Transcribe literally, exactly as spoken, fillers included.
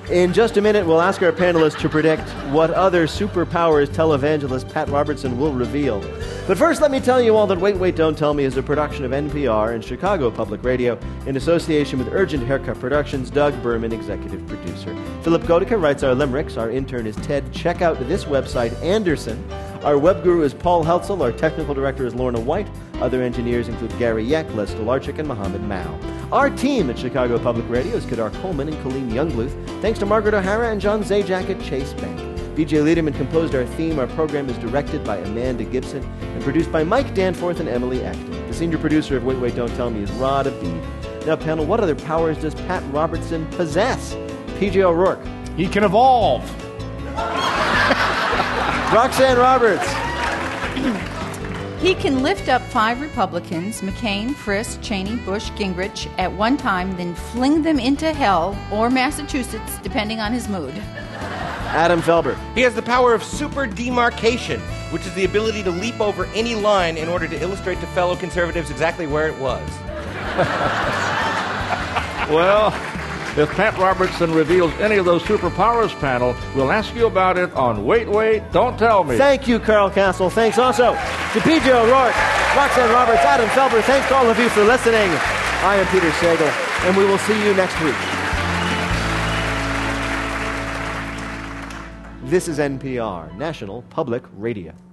In just a minute, we'll ask our panelists to predict what other superpowers televangelist Pat Robertson will reveal. But first, let me tell you all that Wait, Wait, Don't Tell Me is a production of N P R and Chicago Public Radio in association with Urgent Haircut Productions, Doug Berman, executive producer. Philip Godica writes our limericks. Our intern is Ted. Check out this website, Anderson. Our web guru is Paul Heltzel. Our technical director is Lorna White. Other engineers include Gary Yeck, Les Stolarczyk, and Mohammed Mao. Our team at Chicago Public Radio is Kadar Coleman and Colleen Youngbluth. Thanks to Margaret O'Hara and John Zajac at Chase Bank. B J Liederman composed our theme. Our program is directed by Amanda Gibson and produced by Mike Danforth and Emily Acton. The senior producer of Wait, Wait, Don't Tell Me is Rod Abid. Now, panel, what other powers does Pat Robertson possess? P J O'Rourke. He can evolve. Roxanne Roberts. He can lift up five Republicans, McCain, Frist, Cheney, Bush, Gingrich, at one time, then fling them into hell or Massachusetts, depending on his mood. Adam Felber. He has the power of super demarcation, which is the ability to leap over any line in order to illustrate to fellow conservatives exactly where it was. Well, if Pat Robertson reveals any of those superpowers, panel, we'll ask you about it on Wait, Wait, Don't Tell Me. Thank you, Carl Castle. Thanks also to P J O'Rourke, Roxanne Roberts, Adam Felber. Thanks to all of you for listening. I am Peter Sagal, and we will see you next week. This is N P R, National Public Radio.